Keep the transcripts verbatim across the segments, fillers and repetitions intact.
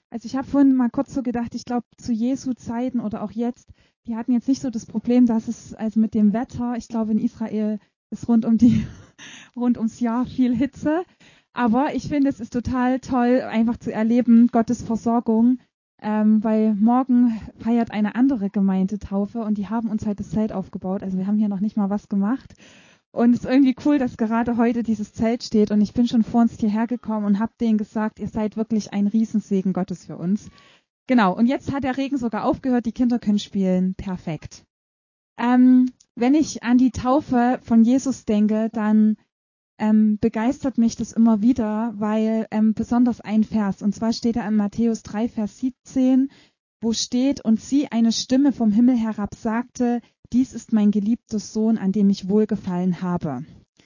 Also ich habe vorhin mal kurz so gedacht, ich glaube zu Jesu Zeiten oder auch jetzt, die hatten jetzt nicht so das Problem, dass es also mit dem Wetter, ich glaube in Israel ist rund um die rund ums Jahr viel Hitze, aber ich finde, es ist total toll, einfach zu erleben Gottes Versorgung, ähm, weil morgen feiert eine andere Gemeinde Taufe und die haben uns halt das Zelt aufgebaut, also wir haben hier noch nicht mal was gemacht. Und es ist irgendwie cool, dass gerade heute dieses Zelt steht und ich bin schon vor uns hierher gekommen und habe denen gesagt, ihr seid wirklich ein Riesensegen Gottes für uns. Genau, und jetzt hat der Regen sogar aufgehört, die Kinder können spielen. Perfekt. Ähm, wenn ich an die Taufe von Jesus denke, dann ähm, begeistert mich das immer wieder, weil ähm, besonders ein Vers, und zwar steht er in Matthäus drei, Vers siebzehn, wo steht, und sie, eine Stimme vom Himmel herab, sagte, dies ist mein geliebter Sohn, an dem ich wohlgefallen habe.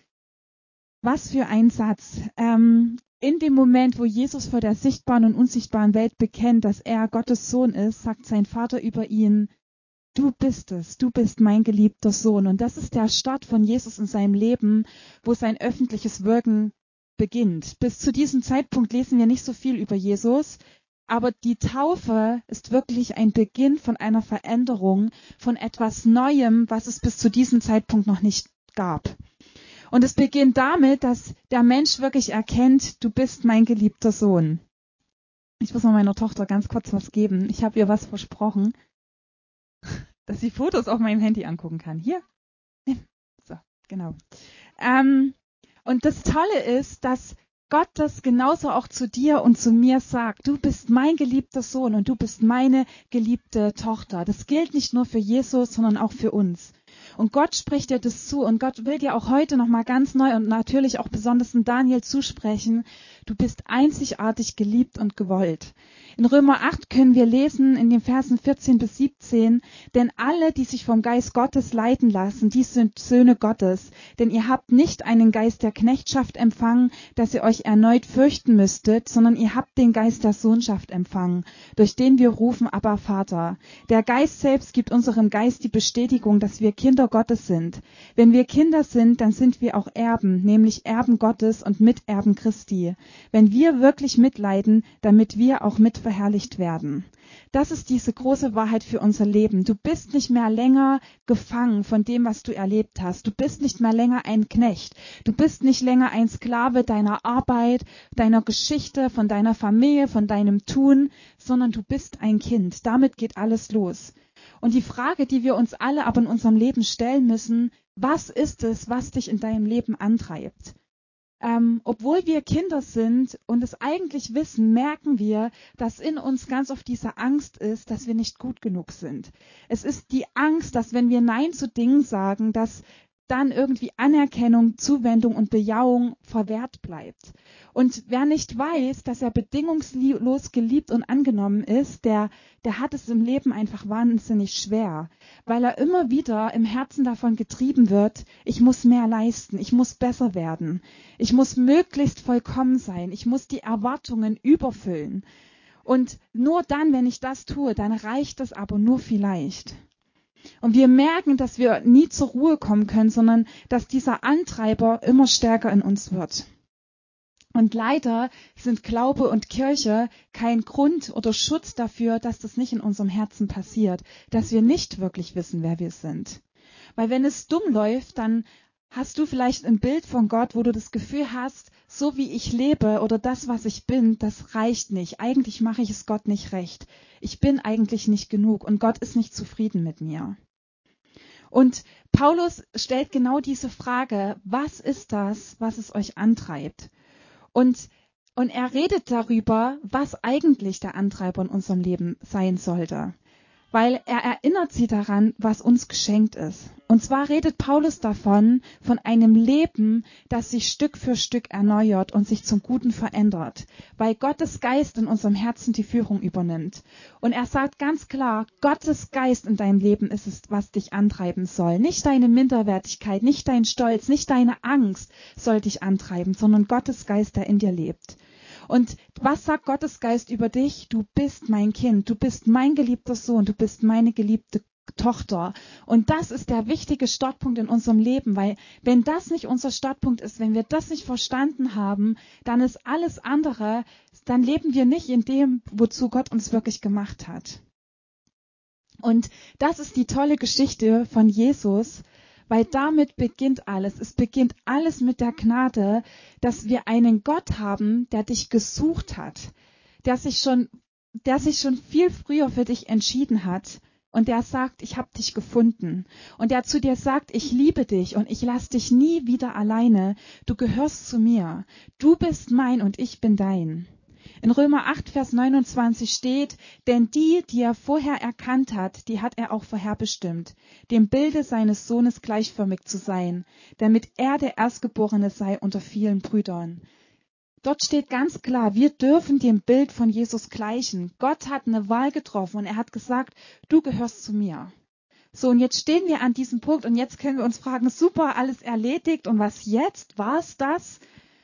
Was für ein Satz. Ähm, in dem Moment, wo Jesus vor der sichtbaren und unsichtbaren Welt bekennt, dass er Gottes Sohn ist, sagt sein Vater über ihn, du bist es, du bist mein geliebter Sohn. Und das ist der Start von Jesus in seinem Leben, wo sein öffentliches Wirken beginnt. Bis zu diesem Zeitpunkt lesen wir nicht so viel über Jesus, aber die Taufe ist wirklich ein Beginn von einer Veränderung, von etwas Neuem, was es bis zu diesem Zeitpunkt noch nicht gab. Und es beginnt damit, dass der Mensch wirklich erkennt, du bist mein geliebter Sohn. Ich muss mal meiner Tochter ganz kurz was geben. Ich habe ihr was versprochen, dass sie Fotos auf meinem Handy angucken kann. Hier. So, genau. Ähm, und das Tolle ist, dass Gott das genauso auch zu dir und zu mir sagt. Du bist mein geliebter Sohn und du bist meine geliebte Tochter. Das gilt nicht nur für Jesus, sondern auch für uns. Und Gott spricht dir das zu und Gott will dir auch heute nochmal ganz neu und natürlich auch besonders in Daniel zusprechen. Du bist einzigartig geliebt und gewollt. In Römer acht können wir lesen in den Versen vierzehn bis siebzehn, denn alle, die sich vom Geist Gottes leiten lassen, die sind Söhne Gottes. Denn ihr habt nicht einen Geist der Knechtschaft empfangen, dass ihr euch erneut fürchten müsstet, sondern ihr habt den Geist der Sohnschaft empfangen, durch den wir rufen, Abba Vater. Der Geist selbst gibt unserem Geist die Bestätigung, dass wir Kinder Gottes sind. Wenn wir Kinder sind, dann sind wir auch Erben, nämlich Erben Gottes und Miterben Christi. Wenn wir wirklich mitleiden, damit wir auch mit verherrlicht werden. Das ist diese große Wahrheit für unser Leben. Du bist nicht mehr länger gefangen von dem, was du erlebt hast. Du bist nicht mehr länger ein Knecht. Du bist nicht länger ein Sklave deiner Arbeit, deiner Geschichte, von deiner Familie, von deinem Tun, sondern du bist ein Kind. Damit geht alles los. Und die Frage, die wir uns alle aber in unserem Leben stellen müssen, was ist es, was dich in deinem Leben antreibt? Ähm, obwohl wir Kinder sind und es eigentlich wissen, merken wir, dass in uns ganz oft diese Angst ist, dass wir nicht gut genug sind. Es ist die Angst, dass wenn wir Nein zu Dingen sagen, dass dann irgendwie Anerkennung, Zuwendung und Bejahung verwehrt bleibt. Und wer nicht weiß, dass er bedingungslos geliebt und angenommen ist, der, der hat es im Leben einfach wahnsinnig schwer, weil er immer wieder im Herzen davon getrieben wird, ich muss mehr leisten, ich muss besser werden, ich muss möglichst vollkommen sein, ich muss die Erwartungen überfüllen. Und nur dann, wenn ich das tue, dann reicht es aber nur vielleicht. Und wir merken, dass wir nie zur Ruhe kommen können, sondern dass dieser Antreiber immer stärker in uns wird. Und leider sind Glaube und Kirche kein Grund oder Schutz dafür, dass das nicht in unserem Herzen passiert, dass wir nicht wirklich wissen, wer wir sind. Weil wenn es dumm läuft, dann hast du vielleicht ein Bild von Gott, wo du das Gefühl hast, so wie ich lebe oder das, was ich bin, das reicht nicht. Eigentlich mache ich es Gott nicht recht. Ich bin eigentlich nicht genug und Gott ist nicht zufrieden mit mir. Und Paulus stellt genau diese Frage, was ist das, was es euch antreibt? Und, und er redet darüber, was eigentlich der Antreiber in unserem Leben sein sollte. Weil er erinnert sie daran, was uns geschenkt ist. Und zwar redet Paulus davon, von einem Leben, das sich Stück für Stück erneuert und sich zum Guten verändert, weil Gottes Geist in unserem Herzen die Führung übernimmt. Und er sagt ganz klar, Gottes Geist in deinem Leben ist es, was dich antreiben soll. Nicht deine Minderwertigkeit, nicht dein Stolz, nicht deine Angst soll dich antreiben, sondern Gottes Geist, der in dir lebt. Und was sagt Gottes Geist über dich? Du bist mein Kind, du bist mein geliebter Sohn, du bist meine geliebte Tochter. Und das ist der wichtige Startpunkt in unserem Leben, weil wenn das nicht unser Startpunkt ist, wenn wir das nicht verstanden haben, dann ist alles andere, dann leben wir nicht in dem, wozu Gott uns wirklich gemacht hat. Und das ist die tolle Geschichte von Jesus, weil damit beginnt alles. Es beginnt alles mit der Gnade, dass wir einen Gott haben, der dich gesucht hat, der sich schon, der sich schon viel früher für dich entschieden hat und der sagt, ich habe dich gefunden. Und der zu dir sagt, ich liebe dich und ich lasse dich nie wieder alleine. Du gehörst zu mir. Du bist mein und ich bin dein. In Römer acht, Vers neunundzwanzig steht, denn die, die er vorher erkannt hat, die hat er auch vorherbestimmt, dem Bilde seines Sohnes gleichförmig zu sein, damit er der Erstgeborene sei unter vielen Brüdern. Dort steht ganz klar, wir dürfen dem Bild von Jesus gleichen. Gott hat eine Wahl getroffen und er hat gesagt, du gehörst zu mir. So, und jetzt stehen wir an diesem Punkt und jetzt können wir uns fragen, super, alles erledigt und was jetzt? War es das?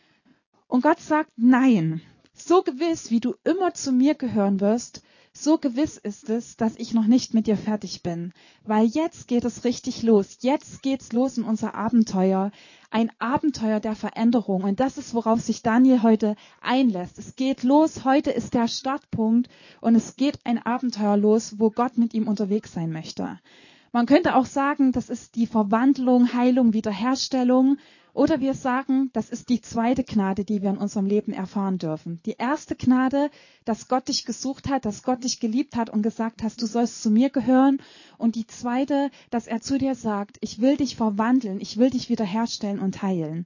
Und Gott sagt, nein. So gewiss, wie du immer zu mir gehören wirst, so gewiss ist es, dass ich noch nicht mit dir fertig bin. Weil jetzt geht es richtig los. Jetzt geht's los in unser Abenteuer. Ein Abenteuer der Veränderung. Und das ist, worauf sich Daniel heute einlässt. Es geht los. Heute ist der Startpunkt. Und es geht ein Abenteuer los, wo Gott mit ihm unterwegs sein möchte. Man könnte auch sagen, das ist die Verwandlung, Heilung, Wiederherstellung. Oder wir sagen, das ist die zweite Gnade, die wir in unserem Leben erfahren dürfen. Die erste Gnade, dass Gott dich gesucht hat, dass Gott dich geliebt hat und gesagt hat, du sollst zu mir gehören. Und die zweite, dass er zu dir sagt, ich will dich verwandeln, ich will dich wiederherstellen und heilen.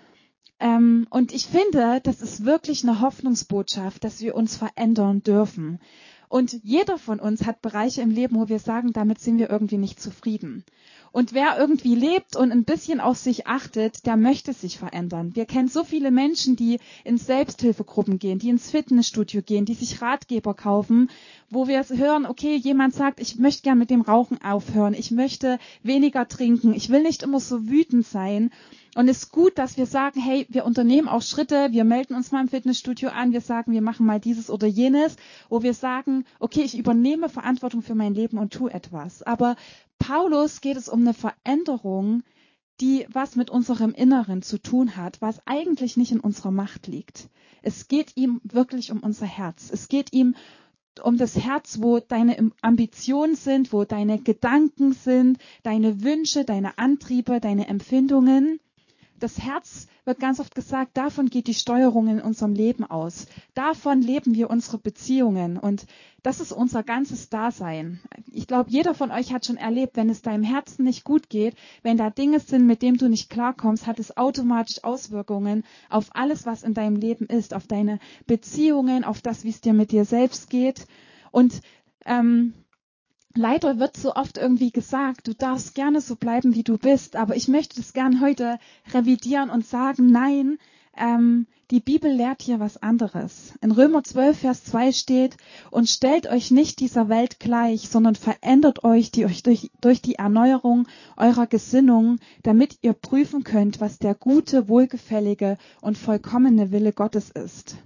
Ähm, und ich finde, das ist wirklich eine Hoffnungsbotschaft, dass wir uns verändern dürfen. Und jeder von uns hat Bereiche im Leben, wo wir sagen, damit sind wir irgendwie nicht zufrieden. Und wer irgendwie lebt und ein bisschen auf sich achtet, der möchte sich verändern. Wir kennen so viele Menschen, die in Selbsthilfegruppen gehen, die ins Fitnessstudio gehen, die sich Ratgeber kaufen, wo wir hören, okay, jemand sagt, ich möchte gern mit dem Rauchen aufhören, ich möchte weniger trinken, ich will nicht immer so wütend sein. Und es ist gut, dass wir sagen, hey, wir unternehmen auch Schritte, wir melden uns mal im Fitnessstudio an, wir sagen, wir machen mal dieses oder jenes, wo wir sagen, okay, ich übernehme Verantwortung für mein Leben und tue etwas. Aber Paulus geht es um eine Veränderung, die was mit unserem Inneren zu tun hat, was eigentlich nicht in unserer Macht liegt. Es geht ihm wirklich um unser Herz. Es geht ihm um das Herz, wo deine Ambitionen sind, wo deine Gedanken sind, deine Wünsche, deine Antriebe, deine Empfindungen. Das Herz, wird ganz oft gesagt, davon geht die Steuerung in unserem Leben aus. Davon leben wir unsere Beziehungen und das ist unser ganzes Dasein. Ich glaube, jeder von euch hat schon erlebt, wenn es deinem Herzen nicht gut geht, wenn da Dinge sind, mit denen du nicht klarkommst, hat es automatisch Auswirkungen auf alles, was in deinem Leben ist, auf deine Beziehungen, auf das, wie es dir mit dir selbst geht. Und ähm, leider wird so oft irgendwie gesagt, du darfst gerne so bleiben, wie du bist, aber ich möchte das gern heute revidieren und sagen, nein, ähm, die Bibel lehrt hier was anderes. In Römer zwölf, Vers zwei steht, und stellt euch nicht dieser Welt gleich, sondern verändert euch, die euch durch, durch die Erneuerung eurer Gesinnung, damit ihr prüfen könnt, was der gute, wohlgefällige und vollkommene Wille Gottes ist.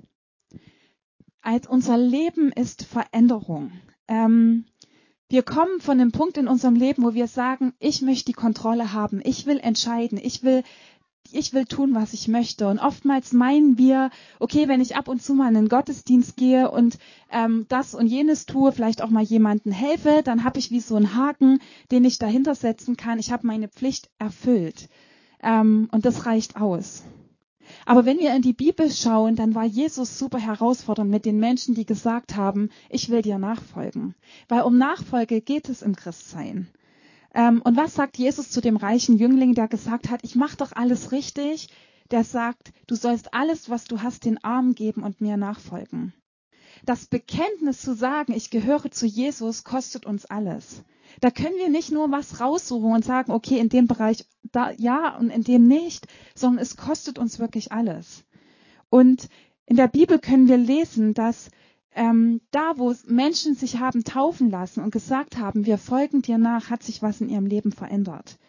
Als unser Leben ist Veränderung. Ähm, Wir kommen von einem Punkt in unserem Leben, wo wir sagen, ich möchte die Kontrolle haben, ich will entscheiden, ich will, ich will tun, was ich möchte. Und oftmals meinen wir, okay, wenn ich ab und zu mal in den Gottesdienst gehe und ähm, das und jenes tue, vielleicht auch mal jemandem helfe, dann habe ich wie so einen Haken, den ich dahinter setzen kann. Ich habe meine Pflicht erfüllt. Ähm, und das reicht aus. Aber wenn wir in die Bibel schauen, dann war Jesus super herausfordernd mit den Menschen, die gesagt haben, ich will dir nachfolgen. Weil um Nachfolge geht es im Christsein. Ähm, und was sagt Jesus zu dem reichen Jüngling, der gesagt hat, ich mache doch alles richtig? Der sagt, du sollst alles, was du hast, den Armen geben und mir nachfolgen. Das Bekenntnis zu sagen, ich gehöre zu Jesus, kostet uns alles. Da können wir nicht nur was raussuchen und sagen, okay, in dem Bereich da ja und in dem nicht, sondern es kostet uns wirklich alles. Und in der Bibel können wir lesen, dass ähm, da, wo Menschen sich haben taufen lassen und gesagt haben, wir folgen dir nach, hat sich was in ihrem Leben verändert.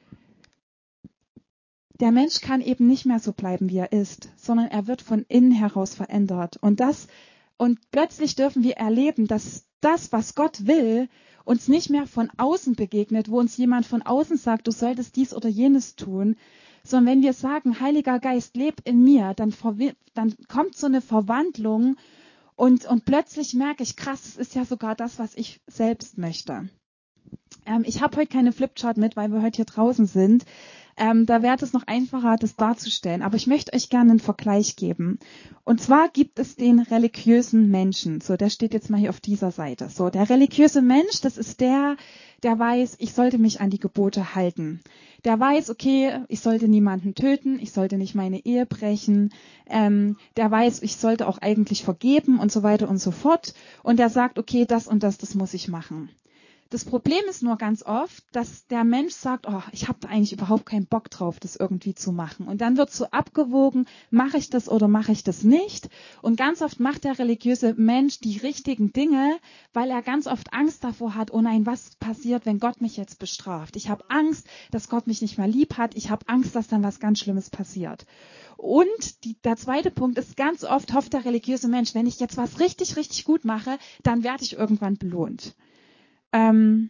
Der Mensch kann eben nicht mehr so bleiben, wie er ist, sondern er wird von innen heraus verändert. Und das Und plötzlich dürfen wir erleben, dass das, was Gott will uns nicht mehr von außen begegnet, wo uns jemand von außen sagt, du solltest dies oder jenes tun, sondern wenn wir sagen, Heiliger Geist, leb in mir, dann, dann kommt so eine Verwandlung und, und plötzlich merke ich, krass, es ist ja sogar das, was ich selbst möchte. Ähm, ich habe heute keine Flipchart mit, weil wir heute hier draußen sind. Ähm, da wäre es noch einfacher, das darzustellen. Aber ich möchte euch gerne einen Vergleich geben. Und zwar gibt es den religiösen Menschen. So, der steht jetzt mal hier auf dieser Seite. So, der religiöse Mensch, das ist der, der weiß, ich sollte mich an die Gebote halten. Der weiß, okay, ich sollte niemanden töten, ich sollte nicht meine Ehe brechen. Ähm, der weiß, ich sollte auch eigentlich vergeben und so weiter und so fort. Und der sagt, okay, das und das, das muss ich machen. Das Problem ist nur ganz oft, dass der Mensch sagt, oh, ich habe da eigentlich überhaupt keinen Bock drauf, das irgendwie zu machen. Und dann wird so abgewogen, mache ich das oder mache ich das nicht? Und ganz oft macht der religiöse Mensch die richtigen Dinge, weil er ganz oft Angst davor hat, oh nein, was passiert, wenn Gott mich jetzt bestraft? Ich habe Angst, dass Gott mich nicht mehr lieb hat. Ich habe Angst, dass dann was ganz Schlimmes passiert. Und die, der zweite Punkt ist, ganz oft hofft der religiöse Mensch, wenn ich jetzt was richtig, richtig gut mache, dann werde ich irgendwann belohnt. Ähm,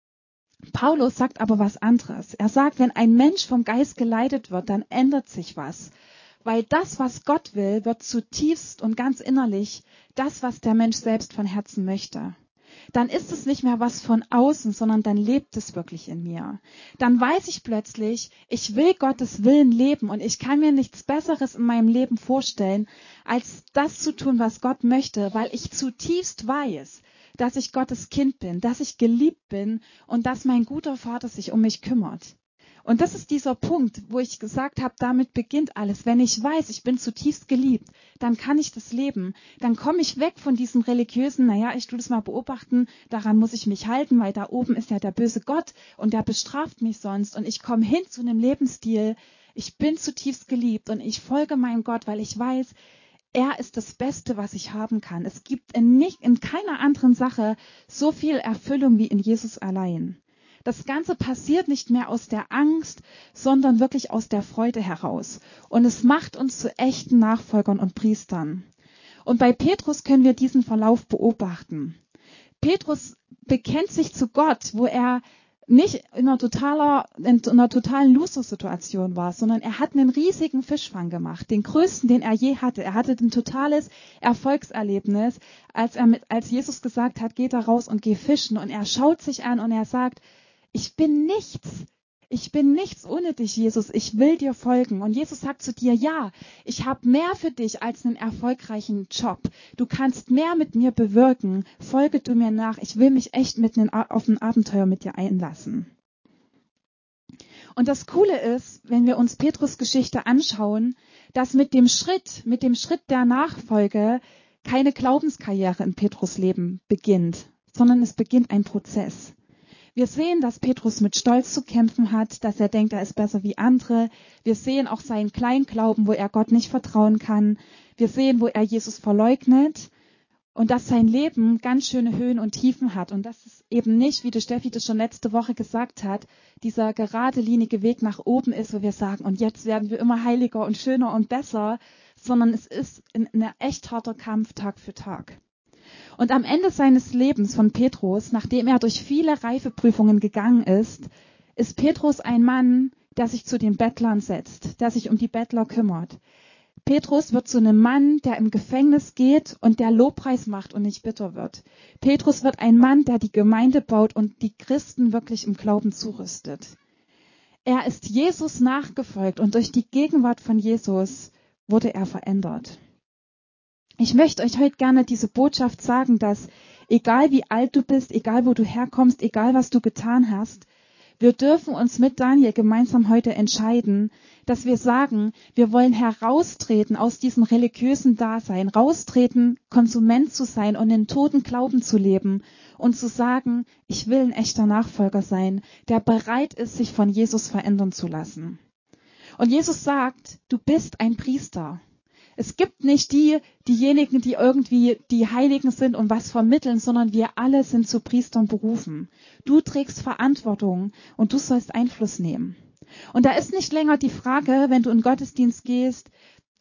Paulus sagt aber was anderes. Er sagt, wenn ein Mensch vom Geist geleitet wird, dann ändert sich was. Weil das, was Gott will, wird zutiefst und ganz innerlich das, was der Mensch selbst von Herzen möchte. Dann ist es nicht mehr was von außen, sondern dann lebt es wirklich in mir. Dann weiß ich plötzlich, ich will Gottes Willen leben und ich kann mir nichts Besseres in meinem Leben vorstellen, als das zu tun, was Gott möchte, weil ich zutiefst weiß, dass ich Gottes Kind bin, dass ich geliebt bin und dass mein guter Vater sich um mich kümmert. Und das ist dieser Punkt, wo ich gesagt habe, damit beginnt alles. Wenn ich weiß, ich bin zutiefst geliebt, dann kann ich das leben. Dann komme ich weg von diesem religiösen, naja, ich tue das mal beobachten, daran muss ich mich halten, weil da oben ist ja der böse Gott und der bestraft mich sonst. Und ich komme hin zu einem Lebensstil, ich bin zutiefst geliebt und ich folge meinem Gott, weil ich weiß, er ist das Beste, was ich haben kann. Es gibt in, nicht, in keiner anderen Sache so viel Erfüllung wie in Jesus allein. Das Ganze passiert nicht mehr aus der Angst, sondern wirklich aus der Freude heraus. Und es macht uns zu echten Nachfolgern und Priestern. Und bei Petrus können wir diesen Verlauf beobachten. Petrus bekennt sich zu Gott, wo er nicht in einer, totaler, in einer totalen Loser-Situation war, sondern er hat einen riesigen Fischfang gemacht, den größten, den er je hatte. Er hatte ein totales Erfolgserlebnis, als er mit, als Jesus gesagt hat, geh da raus und geh fischen. Und er schaut sich an und er sagt, ich bin nichts. Ich bin nichts ohne dich, Jesus. Ich will dir folgen. Und Jesus sagt zu dir, ja, ich habe mehr für dich als einen erfolgreichen Job. Du kannst mehr mit mir bewirken. Folge du mir nach. Ich will mich echt mit einem, auf ein Abenteuer mit dir einlassen. Und das Coole ist, wenn wir uns Petrus Geschichte anschauen, dass mit dem Schritt, mit dem Schritt der Nachfolge keine Glaubenskarriere in Petrus Leben beginnt, sondern es beginnt ein Prozess. Wir sehen, dass Petrus mit Stolz zu kämpfen hat, dass er denkt, er ist besser wie andere. Wir sehen auch seinen Kleinglauben, wo er Gott nicht vertrauen kann. Wir sehen, wo er Jesus verleugnet und dass sein Leben ganz schöne Höhen und Tiefen hat. Und dass es eben nicht, wie die Steffi das schon letzte Woche gesagt hat, dieser geradelinige Weg nach oben ist, wo wir sagen, und jetzt werden wir immer heiliger und schöner und besser, sondern es ist ein, ein echt harter Kampf Tag für Tag. Und am Ende seines Lebens von Petrus, nachdem er durch viele Reifeprüfungen gegangen ist, ist Petrus ein Mann, der sich zu den Bettlern setzt, der sich um die Bettler kümmert. Petrus wird zu einem Mann, der im Gefängnis geht und der Lobpreis macht und nicht bitter wird. Petrus wird ein Mann, der die Gemeinde baut und die Christen wirklich im Glauben zurüstet. Er ist Jesus nachgefolgt und durch die Gegenwart von Jesus wurde er verändert. Ich möchte euch heute gerne diese Botschaft sagen, dass egal wie alt du bist, egal wo du herkommst, egal was du getan hast, wir dürfen uns mit Daniel gemeinsam heute entscheiden, dass wir sagen, wir wollen heraustreten aus diesem religiösen Dasein, raustreten, Konsument zu sein und in toten Glauben zu leben und zu sagen, ich will ein echter Nachfolger sein, der bereit ist, sich von Jesus verändern zu lassen. Und Jesus sagt, du bist ein Priester. Es gibt nicht die, diejenigen, die irgendwie die Heiligen sind und was vermitteln, sondern wir alle sind zu Priestern berufen. Du trägst Verantwortung und du sollst Einfluss nehmen. Und da ist nicht länger die Frage, wenn du in den Gottesdienst gehst,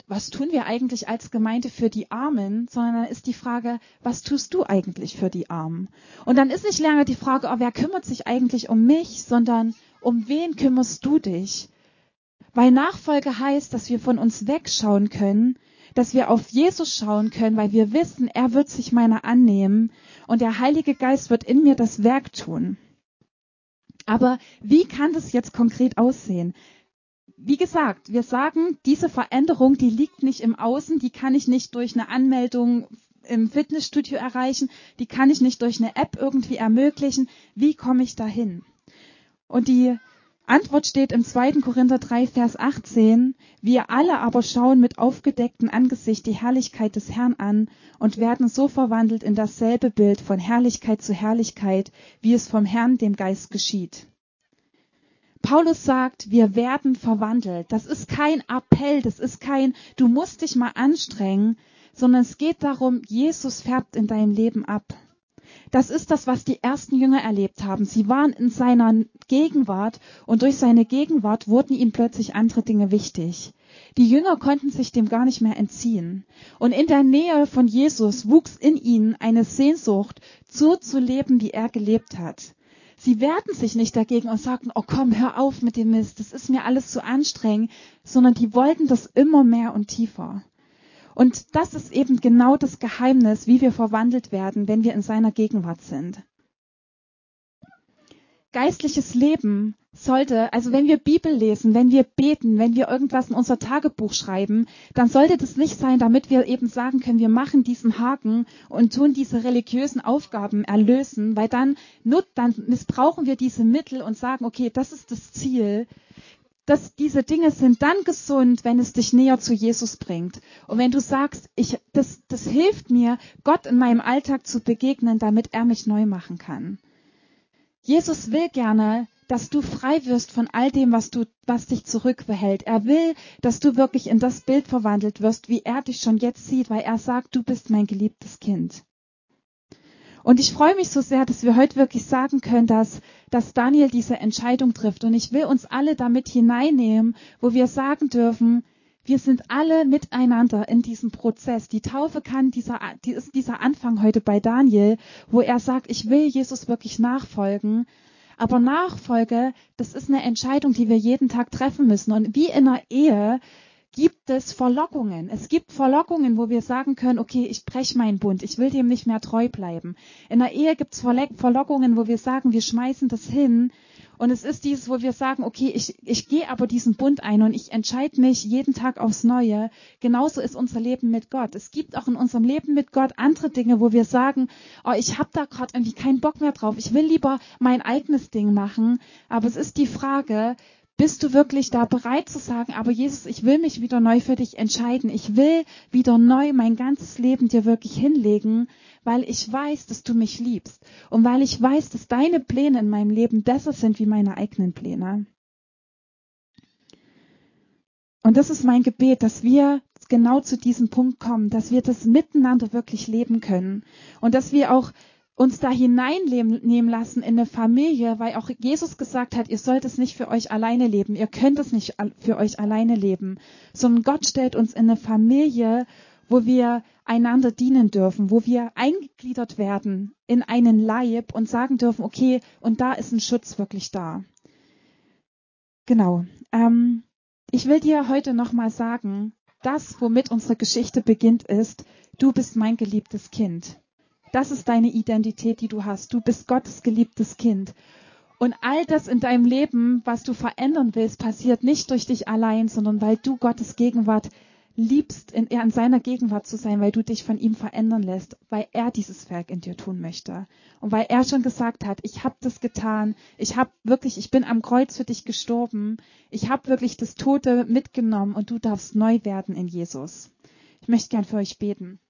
was tun wir eigentlich als Gemeinde für die Armen, sondern dann ist die Frage, was tust du eigentlich für die Armen? Und dann ist nicht länger die Frage, oh, wer kümmert sich eigentlich um mich, sondern um wen kümmerst du dich? Weil Nachfolge heißt, dass wir von uns wegschauen können, dass wir auf Jesus schauen können, weil wir wissen, er wird sich meiner annehmen und der Heilige Geist wird in mir das Werk tun. Aber wie kann das jetzt konkret aussehen? Wie gesagt, wir sagen, diese Veränderung, die liegt nicht im Außen, die kann ich nicht durch eine Anmeldung im Fitnessstudio erreichen, die kann ich nicht durch eine App irgendwie ermöglichen. Wie komme ich dahin? Und die Antwort steht im zweiten Korinther drei, Vers achtzehn. Wir alle aber schauen mit aufgedecktem Angesicht die Herrlichkeit des Herrn an und werden so verwandelt in dasselbe Bild von Herrlichkeit zu Herrlichkeit, wie es vom Herrn, dem Geist, geschieht. Paulus sagt, wir werden verwandelt. Das ist kein Appell, das ist kein, du musst dich mal anstrengen, sondern es geht darum, Jesus färbt in deinem Leben ab. Das ist das, was die ersten Jünger erlebt haben. Sie waren in seiner Gegenwart und durch seine Gegenwart wurden ihnen plötzlich andere Dinge wichtig. Die Jünger konnten sich dem gar nicht mehr entziehen. Und in der Nähe von Jesus wuchs in ihnen eine Sehnsucht, so zu leben, wie er gelebt hat. Sie wehrten sich nicht dagegen und sagten, oh komm, hör auf mit dem Mist, das ist mir alles zu anstrengend, sondern die wollten das immer mehr und tiefer. Und das ist eben genau das Geheimnis, wie wir verwandelt werden, wenn wir in seiner Gegenwart sind. Geistliches Leben sollte, also wenn wir Bibel lesen, wenn wir beten, wenn wir irgendwas in unser Tagebuch schreiben, dann sollte das nicht sein, damit wir eben sagen können, wir machen diesen Haken und tun diese religiösen Aufgaben erlösen, weil dann, dann missbrauchen wir diese Mittel und sagen, okay, das ist das Ziel. Dass diese Dinge sind dann gesund, wenn es dich näher zu Jesus bringt. Und wenn du sagst, ich, das, das hilft mir, Gott in meinem Alltag zu begegnen, damit er mich neu machen kann. Jesus will gerne, dass du frei wirst von all dem, was du, was dich zurückbehält. Er will, dass du wirklich in das Bild verwandelt wirst, wie er dich schon jetzt sieht, weil er sagt, du bist mein geliebtes Kind. Und ich freue mich so sehr, dass wir heute wirklich sagen können, dass, dass Daniel diese Entscheidung trifft. Und ich will uns alle damit hineinnehmen, wo wir sagen dürfen, wir sind alle miteinander in diesem Prozess. Die Taufe kann dieser, die ist dieser Anfang heute bei Daniel, wo er sagt, ich will Jesus wirklich nachfolgen. Aber Nachfolge, das ist eine Entscheidung, die wir jeden Tag treffen müssen. Und wie in einer Ehe gibt es Verlockungen. Es gibt Verlockungen, wo wir sagen können, okay, ich breche meinen Bund, ich will dem nicht mehr treu bleiben. In der Ehe gibt es Verlockungen, wo wir sagen, wir schmeißen das hin. Und es ist dieses, wo wir sagen, okay, ich, ich gehe aber diesen Bund ein und ich entscheide mich jeden Tag aufs Neue. Genauso ist unser Leben mit Gott. Es gibt auch in unserem Leben mit Gott andere Dinge, wo wir sagen, oh, ich habe da gerade irgendwie keinen Bock mehr drauf. Ich will lieber mein eigenes Ding machen. Aber es ist die Frage, bist du wirklich da bereit zu sagen, aber Jesus, ich will mich wieder neu für dich entscheiden. Ich will wieder neu mein ganzes Leben dir wirklich hinlegen, weil ich weiß, dass du mich liebst. Und weil ich weiß, dass deine Pläne in meinem Leben besser sind wie meine eigenen Pläne. Und das ist mein Gebet, dass wir genau zu diesem Punkt kommen, dass wir das miteinander wirklich leben können. Und dass wir auch uns da hineinnehmen lassen in eine Familie, weil auch Jesus gesagt hat, ihr sollt es nicht für euch alleine leben, ihr könnt es nicht für euch alleine leben, sondern Gott stellt uns in eine Familie, wo wir einander dienen dürfen, wo wir eingegliedert werden in einen Leib und sagen dürfen, okay, und da ist ein Schutz wirklich da. Genau. Ähm, ich will dir heute nochmal sagen, das, womit unsere Geschichte beginnt, ist, du bist mein geliebtes Kind. Das ist deine Identität, die du hast. Du bist Gottes geliebtes Kind. Und all das in deinem Leben, was du verändern willst, passiert nicht durch dich allein, sondern weil du Gottes Gegenwart liebst, in, in seiner Gegenwart zu sein, weil du dich von ihm verändern lässt, weil er dieses Werk in dir tun möchte. Und weil er schon gesagt hat, ich habe das getan, ich habe wirklich, ich bin am Kreuz für dich gestorben, ich habe wirklich das Tote mitgenommen und du darfst neu werden in Jesus. Ich möchte gern für euch beten.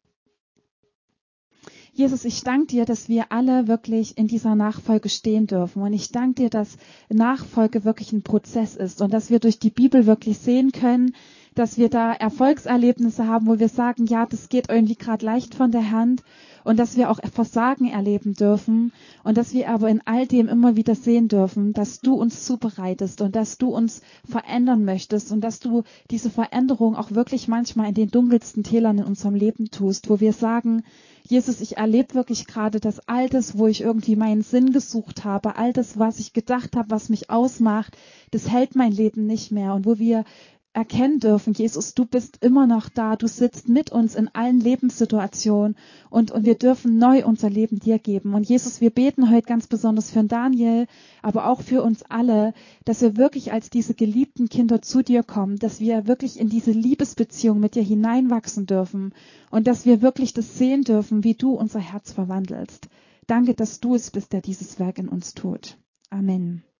Jesus, ich danke dir, dass wir alle wirklich in dieser Nachfolge stehen dürfen. Und ich danke dir, dass Nachfolge wirklich ein Prozess ist und dass wir durch die Bibel wirklich sehen können, dass wir da Erfolgserlebnisse haben, wo wir sagen, ja, das geht irgendwie gerade leicht von der Hand und dass wir auch Versagen erleben dürfen und dass wir aber in all dem immer wieder sehen dürfen, dass du uns zubereitest und dass du uns verändern möchtest und dass du diese Veränderung auch wirklich manchmal in den dunkelsten Tälern in unserem Leben tust, wo wir sagen, Jesus, ich erlebe wirklich gerade, dass all das, wo ich irgendwie meinen Sinn gesucht habe, all das, was ich gedacht habe, was mich ausmacht, das hält mein Leben nicht mehr. Und wo wir erkennen dürfen, Jesus, du bist immer noch da, du sitzt mit uns in allen Lebenssituationen und, und wir dürfen neu unser Leben dir geben. Und Jesus, wir beten heute ganz besonders für Daniel, aber auch für uns alle, dass wir wirklich als diese geliebten Kinder zu dir kommen, dass wir wirklich in diese Liebesbeziehung mit dir hineinwachsen dürfen und dass wir wirklich das sehen dürfen, wie du unser Herz verwandelst. Danke, dass du es bist, der dieses Werk in uns tut. Amen.